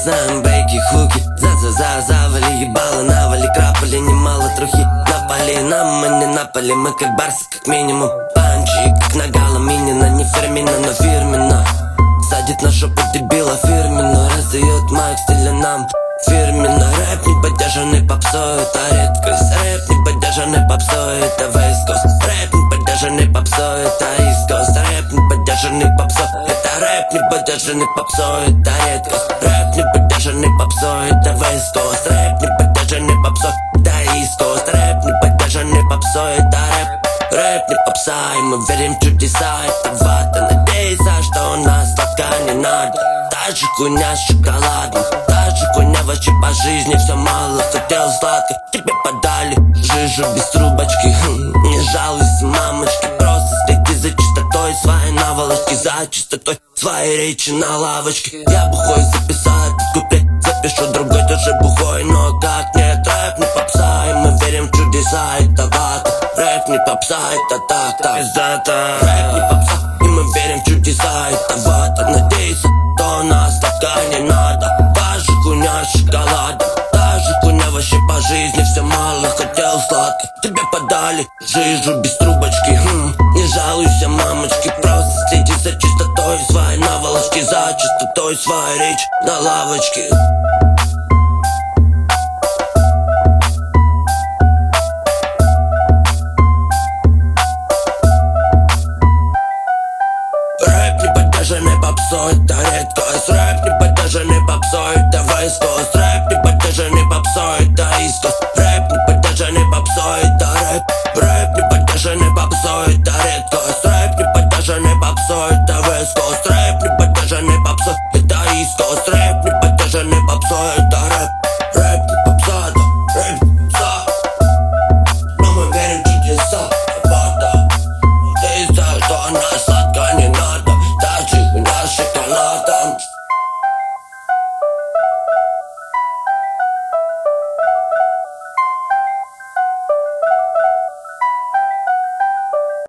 знаем бейки, хуки. Завали ебало, навали, крапали немало трухи. Напали нам, мы не напали, мы как барсы, как минимум. Панчи, как нагала Минина, не фирмина, но фирмина. Садит на шопу дебила фирменно, раздает майк стиля нам фирменно. Рэп не поддержанный попсой, это редкость. Рэп не поддержанный попсой, это West Coast. Рэп не поддержанный попсой, это East Coast. Рэп не поддержанный попсой, это рэп не поддержанный попсой, это редкость. Рэп не поддержанный попсой, это West Coast. Рэп не поддержанный попсой, это East Coast. Рэп не поддержанный попсой, это рэп. Рэп не попса, и мы верим в чудеса. Это вата, надеется, что у нас пока не надо. Та же хуйня с шоколадом, та же хуйня вообще по жизни. Все мало, хотел сладко, тебе подали жижу без трубочки. Не жалуйся, мамочки, просто следи за чистотой своей наволочки, за чистотой своей речи на лавочке. Я бухой записал этот куплет, запишу другой тоже бухой. Но как нет, рэп не попса, и мы верим в чудеса. Это вата, рэп не попса, это так, пиздата. Рэп не попса, и мы верим в чудеса. Это вата, надеется, что у нас пока не надо. Та же хуйня с шоколадом, та же хуйня вообще по жизни. Все мало, хотел сладко, тебе подали жижу без трубочки. Не жалуйся, мамочки, просто следи за чистотой своей наволочки, за чистотой своей речи на лавочке. Рэп не поддержанный попсой, это редкость. Рэп